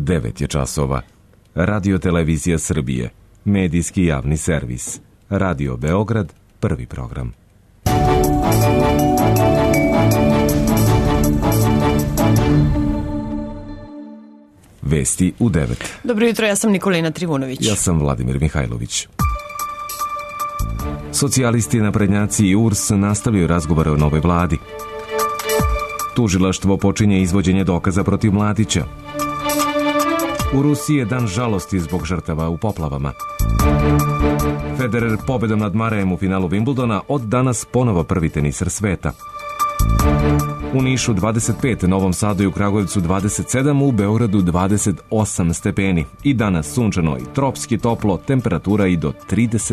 9 je časova. Radio Televizija Srbije. Medijski javni servis. Radio Beograd, prvi program. Vesti u 9. Dobro jutro, ja sam Nikolina Trivunović. Ja sam Vladimir Mihajlović. Socijalisti, naprednjaci i URS nastavljaju razgovore o novoj vladi. Tužilaštvo počinje izvođenje dokaza protiv Mladića. U Rusiji je dan žalosti zbog žrtava u poplavama. Federer pobedom nad Marejem u finalu Wimbledona, od danas ponovo prvi teniser sveta. U Nišu 25, Novom Sadu i u Kragujevcu 27, u Beogradu 28 stepeni. I danas sunčano i tropski toplo, temperatura i do 39.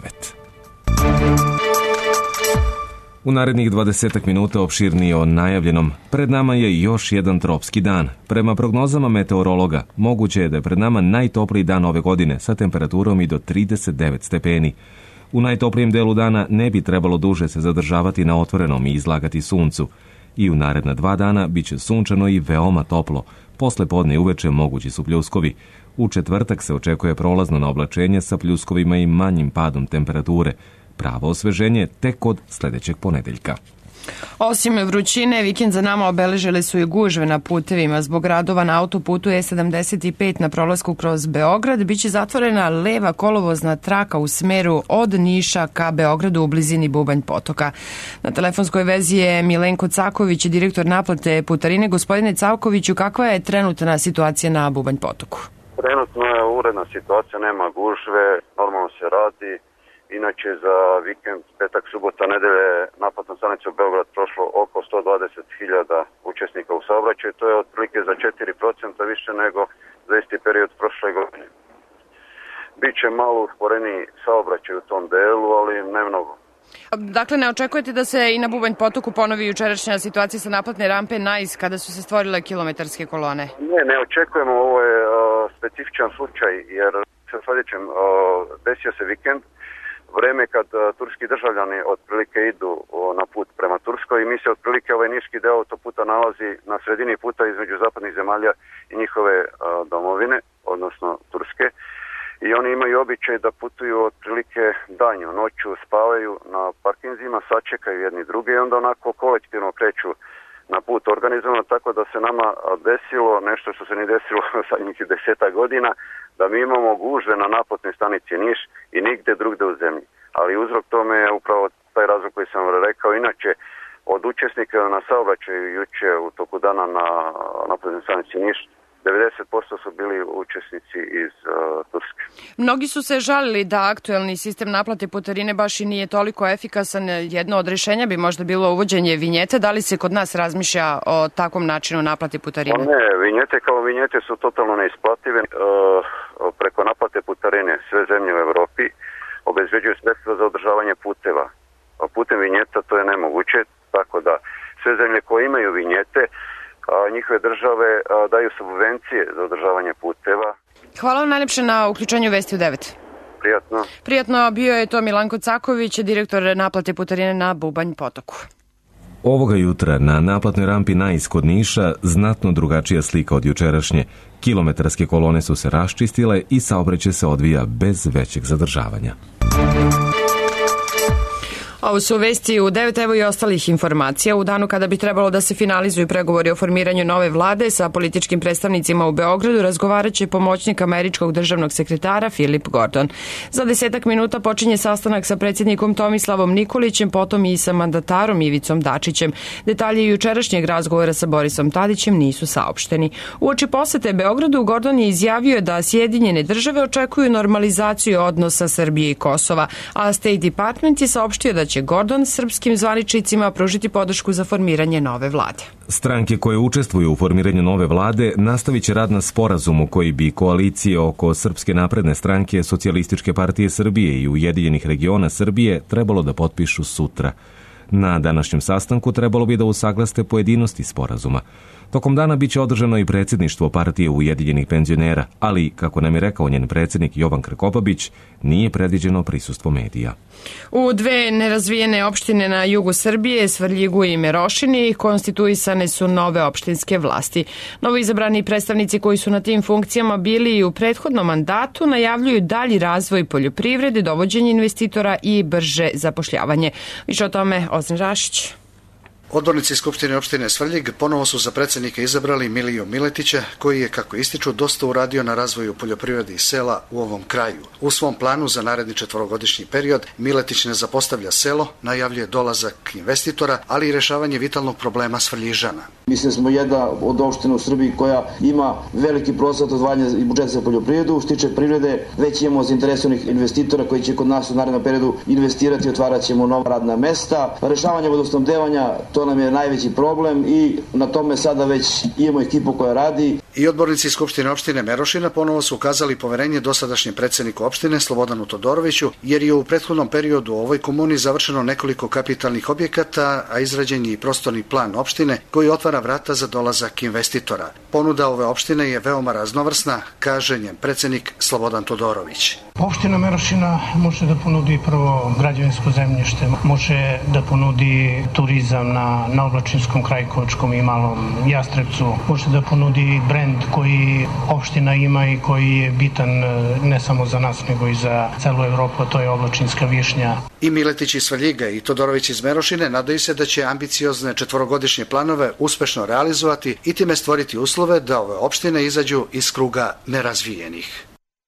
U narednih 20 minuta opširnije o najavljenom. Pred nama je još jedan tropski dan. Prema prognozama meteorologa, moguće je da je pred nama najtopliji dan ove godine sa temperaturom i do 39 stepeni. U najtoplijem delu dana ne bi trebalo duže se zadržavati na otvorenom i izlagati suncu. I u naredna 2 dana bit će sunčano i veoma toplo. Posle podne i uveče mogući su pljuskovi. U četvrtak se očekuje prolazno na oblačenje sa pljuskovima i manjim padom temperature. Pravo osveženje tek od sledećeg ponedeljka. Osim vrućine, vikend za nama obeležili su i gužve na putevima. Zbog radova na autoputu E75 na prolasku kroz Beograd biće zatvorena leva kolovozna traka u smeru od Niša ka Beogradu u blizini Bubanj potoka. Na telefonskoj vezi je Milenko Caković, direktor naplate putarine. Gospodine Cakoviću, kakva je trenutna situacija na Bubanj potoku? Trenutno je uredna situacija, nema gužve, normalno se radi. Inače, za vikend, petak, subota, nedelje, naplatna stanica u Beograd prošlo oko 120.000 učesnika u saobraćaju. To je otprilike za 4% više nego za isti period prošle godine. Biće malo usporeniji saobraćaj u tom delu, ali ne mnogo. Dakle, ne očekujete da se i na Bubanj potoku ponovi jučerašnja situacija sa naplatne rampe Nais kada su se stvorile kilometarske kolone? Ne očekujemo. Ovo je specifičan slučaj, jer sa sljedećem desio se vikend. Vreme kad turski državljani otprilike idu na put prema Turskoj i mi se otprilike ovaj niški deo autoputa nalazi na sredini puta između zapadnih zemalja i njihove domovine, odnosno Turske. I oni imaju običaj da putuju otprilike danju, noću spavaju na parkinzima, sačekaju jedni druge i onda onako kolektivno kreću na put organizovano, tako da se nama desilo nešto što se ni desilo zadnjih 10 godina, da mi imamo gužve na naplatnoj stanici Niš i nigde drugde u zemlji. Ali uzrok tome je upravo taj razlog koji sam rekao. Inače, od učesnika na saobraćaju juče u toku dana na naplatnoj stanici Niš, 90% su bili učesnici iz Turske. Mnogi su se žalili da aktuelni sistem naplate putarine baš i nije toliko efikasan. Jedno od rješenja bi možda bilo uvođenje vinjete. Da li se kod nas razmišlja o takvom načinu naplate putarine? Ne, vinjete kao vinjete su totalno neisplative. Preko naplate putarine sve zemlje u Evropi obezbeđuju sredstva za održavanje puteva. Putem vinjeta to je nemoguće, tako da sve zemlje koje imaju vinjete, njihove države daju subvencije za održavanje puteva. Hvala vam najlepše na uključenju Vesti u 9. Prijatno. Prijatno, bio je to Milanko Caković, direktor naplate putarine na Bubanj potoku. Ovoga jutra na naplatnoj rampi Nais kod Niša znatno drugačija slika od jučerašnje. Kilometarske kolone su se raščistile i saobraćaj se odvija bez većeg zadržavanja. Ovo su vesti u 9, evo i ostalih informacija. U danu kada bi trebalo da se finalizuju pregovori o formiranju nove vlade sa političkim predstavnicima u Beogradu, razgovarat će pomoćnik američkog državnog sekretara Philip Gordon. Za 10 minuta počinje sastanak sa predsjednikom Tomislavom Nikolićem, potom i sa mandatarom Ivicom Dačićem. Detalji jučerašnjeg razgovora sa Borisom Tadićem nisu saopšteni. Uoči posete Beogradu, Gordon je izjavio da Sjedinjene države očekuju normalizaciju odnosa Srbije i Kosova, a State Department je saopštio da će Gordon srpskim zvaničnicima pružiti podršku za formiranje nove vlade. Stranke koje učestvuju u formiranju nove vlade nastavit će rad na sporazumu koji bi koalicije oko Srpske napredne stranke, Socijalističke partije Srbije i Ujedinjenih regiona Srbije trebalo da potpišu sutra. Na današnjem sastanku trebalo bi da usaglaste pojedinosti sporazuma. Tokom dana biće održano i predsjedništvo partije Ujedinjenih penzionera, ali, kako nam je rekao njen predsjednik Jovan Krkobabić, nije predviđeno prisustvo medija. U dve nerazvijene opštine na jugu Srbije, Svrljigu i Merošini, konstituisane su nove opštinske vlasti. Novoizabrani predstavnici koji su na tim funkcijama bili i u prethodnom mandatu najavljuju dalji razvoj poljoprivrede, dovođenje investitora i brže zapošljavanje. Više o tome Ozren Rašić. Odbornici Skupštine opštine Svrljig ponovo su za predsjednika izabrali Miliju Miletića, koji je, kako ističu, dosta uradio na razvoju poljoprivrede i sela u ovom kraju. U svom planu za naredni 4-godišnji period Miletić ne zapostavlja selo, najavljuje dolazak investitora, ali i rešavanje vitalnog problema Svrljižana. Mislim da smo jedna od opština u Srbiji koja ima veliki procenat odvajanja i budžeta za poljoprivredu. Što tiče privrede, već imamo zainteresovanih investitora koji će kod nas u narednom periodu investirati, otvarat ćemo nova radna mesta. Rešavanje vodosnabdevanja, to nam je najveći problem i na tome sada već imamo ekipu koja radi. I odbornici Skupštine opštine Merošina ponovo su ukazali poverenje dosadašnjem predsjedniku opštine Slobodanu Todoroviću, jer je u prethodnom periodu u ovoj komuni završeno nekoliko kapitalnih objekata, a izrađen je i prostorni plan opštine koji otvara vrata za dolazak investitora. Ponuda ove opštine je veoma raznovrsna, kaže njen predsjednik Slobodan Todorović. Opština Merošina može da ponudi prvo građevinsko zemljište, može da ponudi turizam na Oblačinskom, Krajkovačkom i Malom Jastrebcu, može da ponudi brend koji opština ima i koji je bitan ne samo za nas nego i za celu Evropu, a to je Oblačinska višnja. I Miletić iz Svrljiga i Todorović iz Merošine nadaju se da će ambiciozne 4-godišnje planove uspešno realizovati i time stvoriti uslove da ove opštine izađu iz kruga nerazvijenih.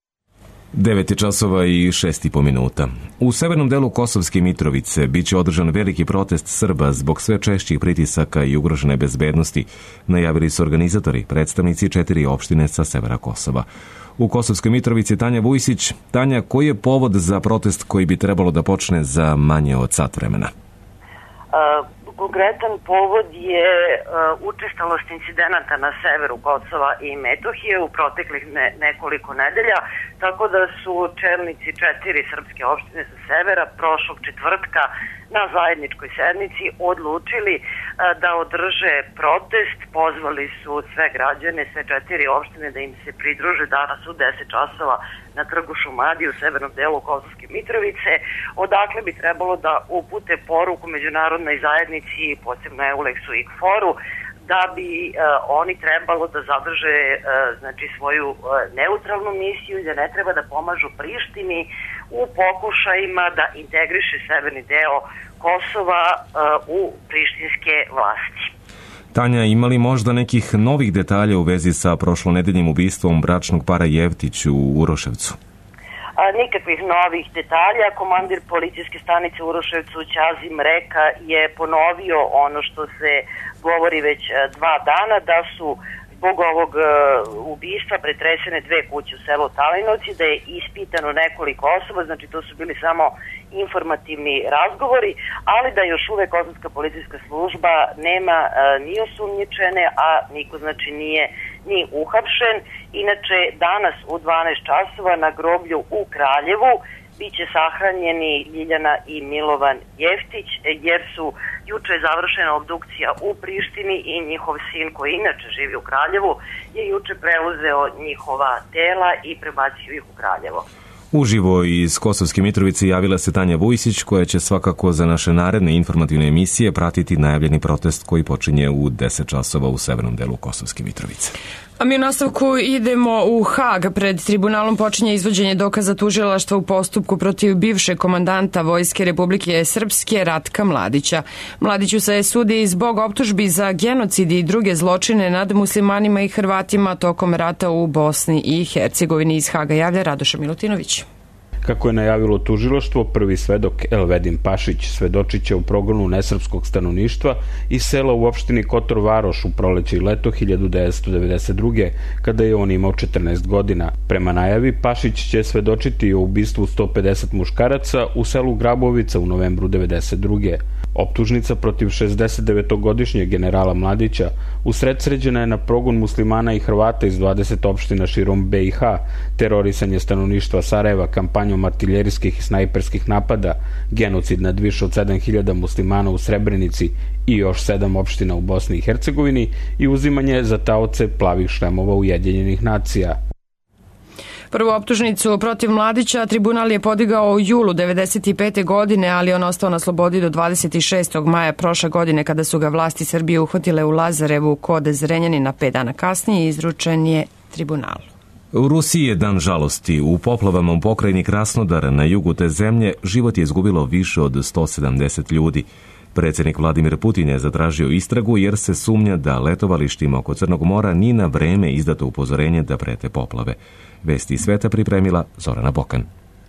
9 časova i 6,5 minuta. U severnom delu Kosovske Mitrovice biće održan veliki protest Srba zbog sve češćih pritisaka i ugrožene bezbednosti, najavili su organizatori, predstavnici 4 opštine sa severa Kosova. U Kosovskoj Mitrovici Tanja Vujsić. Tanja, koji je povod za protest koji bi trebalo da počne za manje od sat vremena? Konkretan povod je učestalost incidenata na severu Kosova i Metohije u proteklih nekoliko nedelja, tako da su čelnici 4 srpske opštine sa severa prošlog četvrtka na zajedničkoj sednici odlučili da održe protest. Pozvali su sve građane, sve 4 opštine da im se pridruže danas u 10 časova na trgu Šumadije u severnom delu Kosovske Mitrovice, odakle bi trebalo da upute poruku međunarodnoj zajednici, posebno EULEX-u i KFOR-u, da bi oni trebalo da zadrže svoju neutralnu misiju i da ne treba da pomažu Prištini u pokušajima da integriše severni deo Kosova u prištinske vlasti. Tanja, ima li možda nekih novih detalja u vezi sa prošlonedeljnim ubistvom bračnog para Jeftić u Uroševcu? Nikakvih novih detalja. Komandir policijske stanice u Uroševcu Ćazim Reka je ponovio ono što se govori već 2 dana, da su zbog ovog ubistva pretresene 2 kuće u selu Talinovci, da je ispitano nekoliko osoba, znači to su bili samo informativni razgovori, ali da još uvek Kosovska policijska služba nema ni osumnjičene, a niko znači nije ni uhapšen. Inače, danas u 12 časova na groblju u Kraljevu biće sahranjeni Ljiljana i Milovan Jeftić, jer su juče završena obdukcija u Prištini i njihov sin, koji inače živi u Kraljevu, je juče preuzeo njihova tela i prebacio ih u Kraljevo. Uživo iz Kosovske Mitrovice javila se Tanja Vujsić, koja će svakako za naše naredne informativne emisije pratiti najavljeni protest koji počinje u 10 časova u severnom delu Kosovske Mitrovice. A mi u nastavku idemo u Hag. Pred tribunalom počinje izvođenje dokaza tužilaštva u postupku protiv bivšeg komandanta Vojske Republike Srpske Ratka Mladića. Mladiću se sudi zbog optužbi za genocid i druge zločine nad muslimanima i Hrvatima tokom rata u Bosni i Hercegovini. Iz Haga javlja Radoša Milutinović. Kako je najavilo tužilaštvo, prvi svedok Elvedin Pašić svedočit će u progonu nesrpskog stanovništva iz sela u opštini Kotor Varoš u proleće i leto 1992. kada je on imao 14 godina. Prema najavi, Pašić će svedočiti o ubistvu 150 muškaraca u selu Grabovica u novembru 1992. Optužnica protiv 69-godišnjeg generala Mladića usredsređena je na progon muslimana i Hrvata iz 20 opština širom BiH, terorisanje stanovništva Sarajeva kampanjom artiljerijskih i snajperskih napada, genocid nad više od 7000 muslimana u Srebrenici i još 7 opština u Bosni i Hercegovini i uzimanje za taoce plavih šlemova Ujedinjenih nacija. Prvu optužnicu protiv Mladića tribunal je podigao u julu 1995. godine, ali on ostao na slobodi do 26. maja prošle godine kada su ga vlasti Srbije uhvatile u Lazarevu kod Zrenjanina 5 dana kasnije i izručen je tribunalu. U Rusiji je dan žalosti. U poplavama u pokrajini Krasnodar na jugu te zemlje život je izgubilo više od 170 ljudi. Predsjednik Vladimir Putin je zatražio istragu jer se sumnja da letovalištima oko Crnog mora nije na vreme izdato upozorenje da prete poplave. Vesti iz sveta pripremila Zorana Bokan.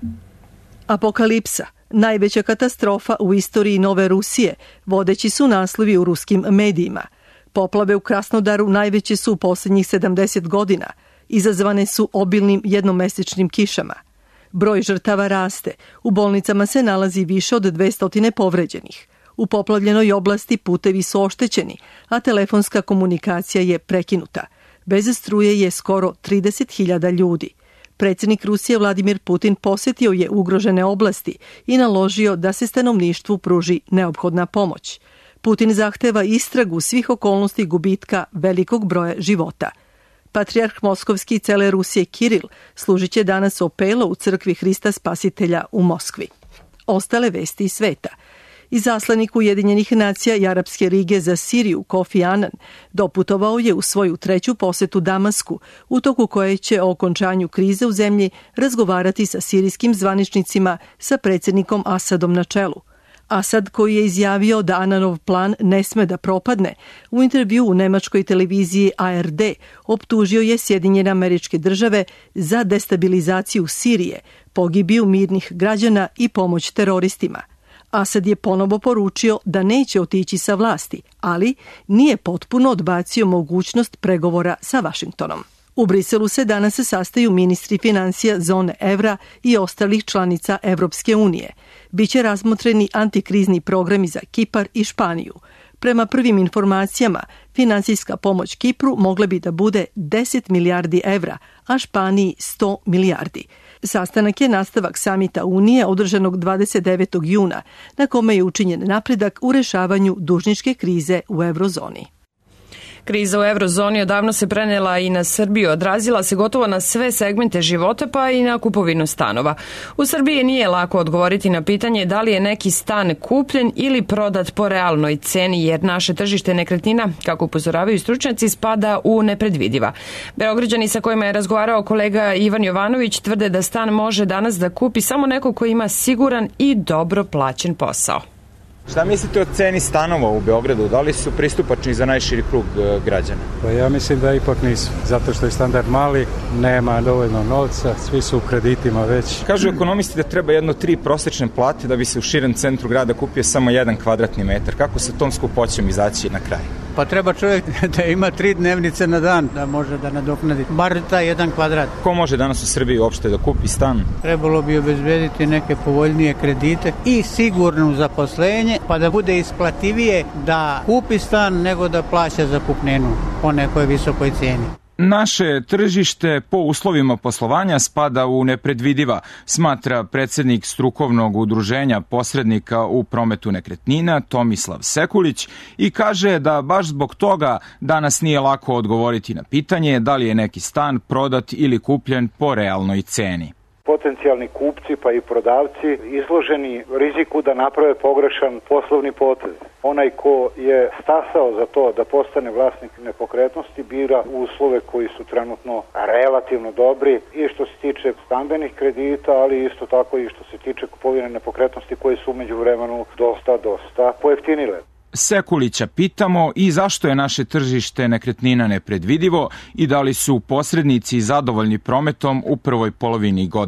Apokalipsa, najveća katastrofa u istoriji Nove Rusije, vodeći su naslovi u ruskim medijima. Poplave u Krasnodaru najveće su u posljednjih 70 godina. Izazvane su obilnim jednomesečnim kišama. Broj žrtava raste. U bolnicama se nalazi više od 200 povređenih. U poplavljenoj oblasti putevi su oštećeni, a telefonska komunikacija je prekinuta. Bez struje je skoro 30.000 ljudi. Predsjednik Rusije Vladimir Putin posjetio je ugrožene oblasti i naložio da se stanovništvu pruži neophodna pomoć. Putin zahteva istragu svih okolnosti gubitka velikog broja života. Patrijarh Moskovski i cele Rusije Kiril služit će danas opelo u crkvi Hrista Spasitelja u Moskvi. Ostale vesti iz sveta. Izaslanik Ujedinjenih nacija i Arapske lige za Siriju Kofi Anan doputovao je u svoju treću posetu Damasku, u toku koje će o okončanju krize u zemlji razgovarati sa sirijskim zvaničnicima sa predsjednikom Asadom na čelu. Asad, koji je izjavio da Ananov plan ne sme da propadne, u intervju u nemačkoj televiziji ARD optužio je Sjedinjene Američke Države za destabilizaciju Sirije, pogibiju mirnih građana i pomoć teroristima. Asad je ponovo poručio da neće otići sa vlasti, ali nije potpuno odbacio mogućnost pregovora sa Vašingtonom. U Briselu se danas sastaju ministri financija zone evra i ostalih članica Evropske unije. Biće razmotreni antikrizni programi za Kipar i Španiju. Prema prvim informacijama, finansijska pomoć Kipru mogla bi da bude 10 milijardi evra, a Španiji 100 milijardi. Sastanak je nastavak samita Unije održanog 29. juna, na kome je učinjen napredak u rešavanju dužničke krize u eurozoni. Kriza u eurozoni odavno se prenela i na Srbiju, odrazila se gotovo na sve segmente života pa i na kupovinu stanova. U Srbiji nije lako odgovoriti na pitanje da li je neki stan kupljen ili prodat po realnoj ceni, jer naše tržište nekretnina, kako upozoravaju stručnjaci, spada u nepredvidiva. Beograđani sa kojima je razgovarao kolega Ivan Jovanović tvrde da stan može danas da kupi samo neko ko ima siguran i dobro plaćen posao. Šta mislite o ceni stanova u Beogradu? Da li su pristupačni za najširi krug građana? Pa ja mislim da ipak nisu, zato što je standard mali, nema dovoljno novca, svi su u kreditima već. Kažu ekonomisti da treba 1-3 prosečne plate da bi se u širem centru grada kupio samo 1 kvadratni metar. Kako sa tom skupoćom izaći na kraj? Pa treba čovjek da ima 3 dnevnice na dan da može da nadoknadi bar taj 1 kvadrat. Ko može danas u Srbiji uopšte da kupi stan? Trebalo bi obezbediti neke povoljnije kredite i sigurno zaposlenje, pa da bude isplativije da kupi stan nego da plaća zakupninu po nekoj visokoj cijeni. Naše tržište po uslovima poslovanja spada u nepredvidiva, smatra predsjednik strukovnog udruženja posrednika u prometu nekretnina Tomislav Sekulić i kaže da baš zbog toga danas nije lako odgovoriti na pitanje da li je neki stan prodat ili kupljen po realnoj ceni. Potencijalni kupci pa i prodavci izloženi riziku da naprave pogrešan poslovni potez. Onaj ko je stasao za to da postane vlasnik nepokretnosti bira uslove koji su trenutno relativno dobri i što se tiče stambenih kredita, ali isto tako i što se tiče kupovine nepokretnosti koje su u međuvremenu dosta pojeftinile. Sekulića pitamo i zašto je naše tržište nekretnina nepredvidivo i da li su posrednici zadovoljni prometom u prvoj polovini godine.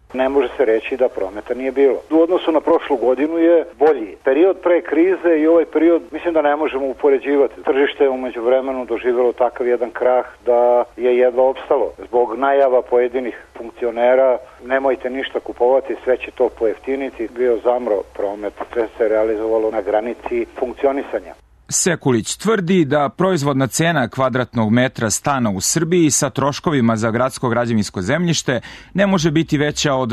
Ne može se reći da prometa nije bilo. U odnosu na prošlu godinu je bolji. Period pre krize i ovaj period mislim da ne možemo upoređivati. Tržište je umeđu vremenu doživjelo takav jedan krah da je jedva opstalo. Zbog najava pojedinih funkcionera nemojte ništa kupovati, sve će to pojeftiniti. Bio zamro promet, sve se realizovalo na granici funkcionisanja. Sekulić tvrdi da proizvodna cena kvadratnog metra stana u Srbiji sa troškovima za gradsko građevinsko zemljište ne može biti veća od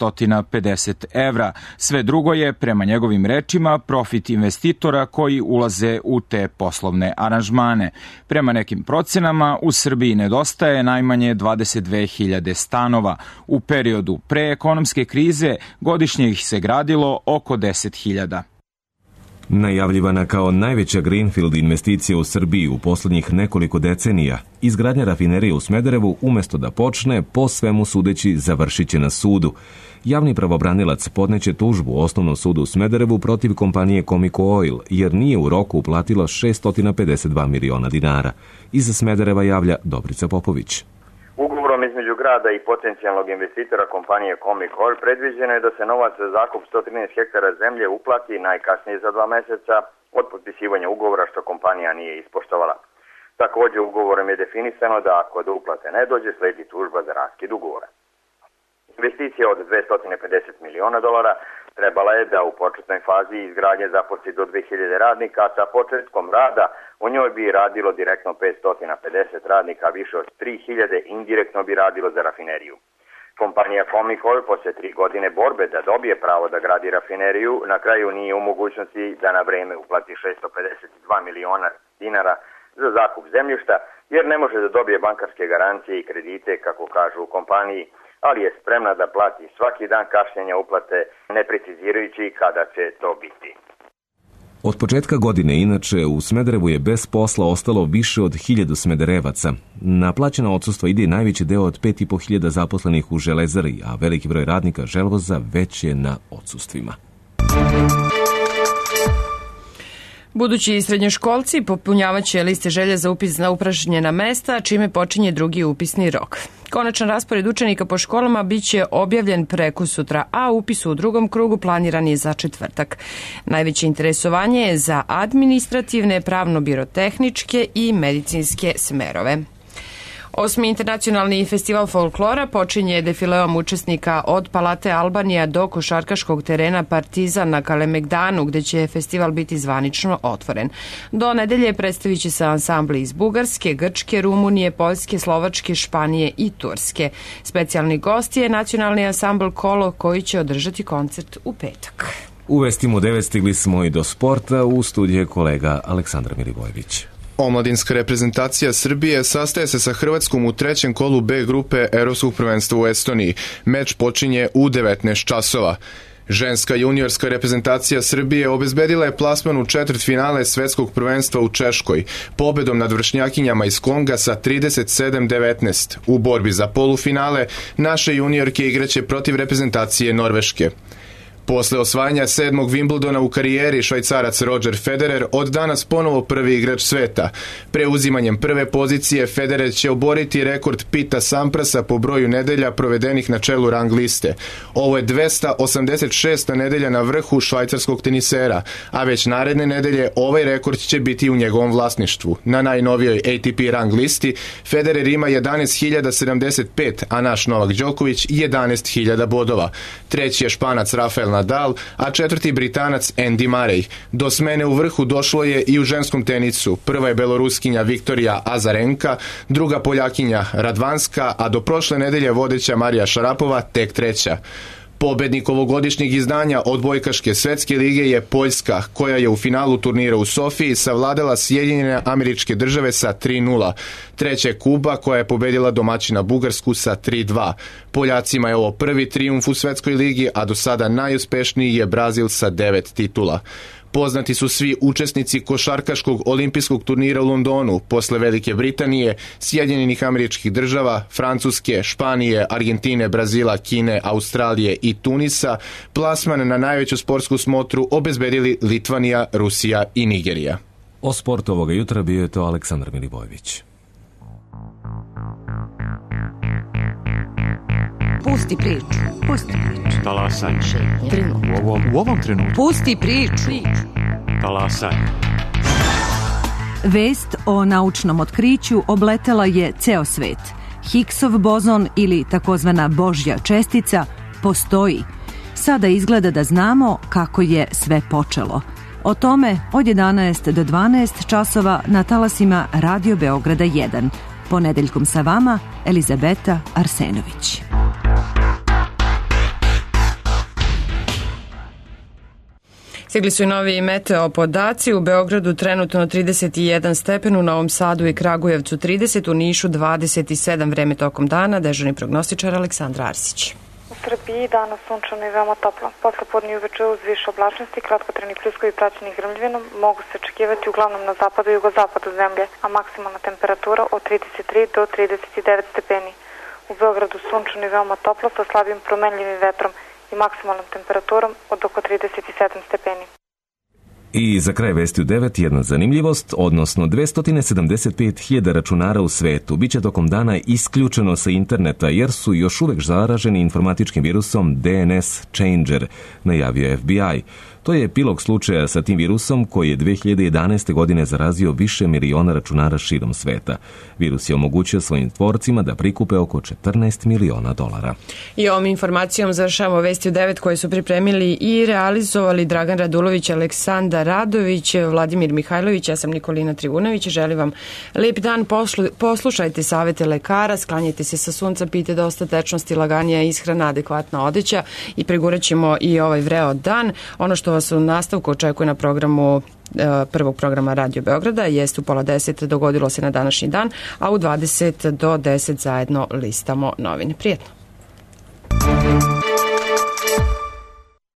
950 evra. Sve drugo je, prema njegovim rečima, profit investitora koji ulaze u te poslovne aranžmane. Prema nekim procenama, u Srbiji nedostaje najmanje 22.000 stanova. U periodu pre ekonomske krize godišnje ih se gradilo oko 10.000. Najavljivana kao najveća greenfield investicija u Srbiji u poslednjih nekoliko decenija, izgradnja rafinerije u Smederevu umjesto da počne, po svemu sudeći završit će na sudu. Javni pravobranilac podneće tužbu u Osnovnom sudu u Smederevu protiv kompanije Comico Oil, jer nije u roku uplatila 652 miliona dinara. Iz Smedereva javlja Dobrica Popović. Ugovorom između grada i potencijalnog investitora kompanije Comic Oil predviđeno je da se novac za zakup 113 hektara zemlje uplati najkasnije za 2 meseca od potpisivanja ugovora, što kompanija nije ispoštovala. Također ugovorom je definisano da ako do uplate ne dođe, sledi tužba za raskid ugovora. Investicija od $250 miliona trebala je da u početnoj fazi izgradnje zaposli do 2000 radnika, a sa početkom rada u njoj bi radilo direktno 550 radnika, više od 3000 indirektno bi radilo za rafineriju. Kompanija Comic Oil posle 3 godine borbe da dobije pravo da gradi rafineriju, na kraju nije u mogućnosti da na vreme uplati 652 miliona dinara za zakup zemljišta, jer ne može da dobije bankarske garancije i kredite, kako kažu u kompaniji, ali je spremna da plati svaki dan kašnjenja uplate, ne precizirajući kada će to biti. Od početka godine, inače, u Smederevu je bez posla ostalo više od 1000 smederevaca. Na plaćena odsustva ide najveći deo od 5500 zaposlenih u Železari, a veliki broj radnika Želvoza već je na odsustvima. Budući srednjoškolci popunjavaće liste želja za upis na upražnjena mesta, čime počinje drugi upisni rok. Konačan raspored učenika po školama biće objavljen prekosutra, a upis u drugom krugu planiran je za četvrtak. Najveće interesovanje je za administrativne, pravno-birotehničke i medicinske smerove. 8. internacionalni festival folklora počinje defileom učesnika od Palate Albanija do košarkaškog terena Partizan na Kalemegdanu, gde će festival biti zvanično otvoren. Do nedelje predstavit će se ansambli iz Bugarske, Grčke, Rumunije, Poljske, Slovačke, Španije i Turske. Specijalni gost je nacionalni ansambl Kolo, koji će održati koncert u petak. U vestima u 9 stigli smo i do sporta, u studiju je kolega Aleksandar Milivojević. Omladinska reprezentacija Srbije sastaje se sa Hrvatskom u trećem kolu B grupe Evropskog prvenstva u Estoniji. Meč počinje u 19 časova. Ženska juniorska reprezentacija Srbije obezbedila je plasman u četvrtfinale svetskog prvenstva u Češkoj, pobedom nad vršnjakinjama iz Konga sa 37-19. U borbi za polufinale naše juniorke igraće protiv reprezentacije Norveške. Posle osvajanja 7. Wimbledona u karijeri, Švajcarac Roger Federer od danas ponovo prvi igrač sveta. Preuzimanjem prve pozicije Federer će oboriti rekord Pita Samprasa po broju nedelja provedenih na čelu rang liste. Ovo je 286. nedelja na vrhu švajcarskog tenisera, a već naredne nedelje ovaj rekord će biti u njegovom vlasništvu. Na najnovijoj ATP rang listi Federer ima 11.075, a naš Novak Đoković 11.000 bodova. Treći je Španac Rafael Nadal, a četvrti Britanac Andy Murray. Do smene u vrhu došlo je i u ženskom tenisu. Prva je Beloruskinja Viktorija Azarenka, druga Poljakinja Radvanska, a do prošle nedelje vodeća Marija Šarapova tek treća. Pobednik ovogodišnjeg izdanja odbojkaške svetske lige je Poljska, koja je u finalu turnira u Sofiji savladala Sjedinjene Američke Države sa 3:0. Treća je Kuba, koja je pobedila domaćina Bugarsku sa 3:2. Poljacima je ovo prvi trijumf u svetskoj ligi, a do sada najuspešniji je Brazil sa 9 titula. Poznati su svi učesnici košarkaškog olimpijskog turnira u Londonu, posle Velike Britanije, Sjedinjenih Američkih Država, Francuske, Španije, Argentine, Brazila, Kine, Australije i Tunisa. Plasman na najveću sportsku smotru obezbedili Litvanija, Rusija i Nigerija. O sportu ovoga jutra bio je to Aleksandar Milivojević. Pusti priču. Pusti priču. Talasaj. Šetnje. U ovom trenutku. Pusti priču. Talasaj. Vest o naučnom otkriću obletela je ceo svet. Higgsov bozon ili takozvana Božja čestica postoji. Sada izgleda da znamo kako je sve počelo. O tome od 11 do 12 časova na talasima Radio Beograda 1. Ponedeljkom sa vama Elizabeta Arsenović. Stigli su i novi meteo podaci. U Beogradu trenutno 31 stepen, u Novom Sadu i Kragujevcu 30, u Nišu 27, vreme tokom dana. Dežurni prognostičar Aleksandra Arsić. U Srbiji danas sunčano i veoma toplo. Posle podne i uveče uz više oblačnosti, kratkotrajni pljuskovi praćeni grmljavinom mogu se očekivati uglavnom na zapadu i jugozapadu zemlje, a maksimalna temperatura od 33 do 39 stepeni. U Beogradu sunčano i veoma toplo sa slabim promenljivim vetrom i maksimalnom temperaturom od oko 37 stepeni. I za kraj vesti u 9 jedna zanimljivost, odnosno 275.000 računara u svetu biće tokom dana isključeno sa interneta jer su još uvek zaraženi informatičkim virusom DNS Changer, najavio FBI. To je epilog slučaja sa tim virusom koji je 2011. godine zarazio više miliona računara širom sveta. Virus je omogućio svojim tvorcima da prikupe oko $14 miliona. I ovom informacijom završavamo vesti u 9 koje su pripremili i realizovali Dragan Radulović, Aleksandar Radović, Vladimir Mihajlović, ja sam Nikolina Trivunović. Želim vam lep dan, poslušajte savete lekara, sklanjajte se sa sunca, pijte dosta tečnosti, laganija ishrana, adekvatna odeća i pregurat ćemo i ovaj vreo dan. Ono što vas u nastavku očekuje na programu prvog programa Radio Beograda jeste u 9:30 dogodilo se na današnji dan, a u 20 do 10 zajedno listamo novine. Prijetno!